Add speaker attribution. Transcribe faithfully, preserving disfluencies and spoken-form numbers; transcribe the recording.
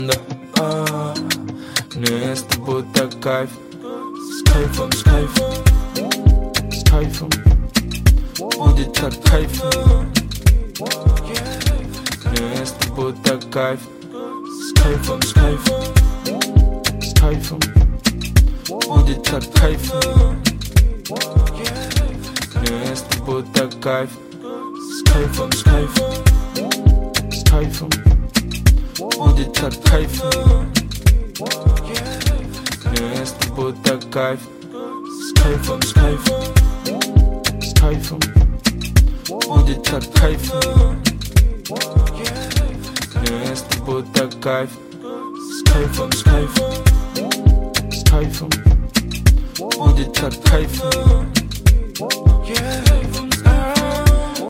Speaker 1: Da, ah, nu este puta kajf. Skajfam, skajfam, skajfam. Bude tak kajfam. Nu este puta kajf. Skajfam, skajfam, skajfam. Bude tak kajfam. Nu este puta kajf. Skajfam, skajfam, skajfam. Bude tak kajfam. Nu este puta kajf. Skajfam, skajfam, skajfam. Bude tak kajfam. Nu este puta kajf. Skajfam, skajfam, skajfam. Bude tak kajfam.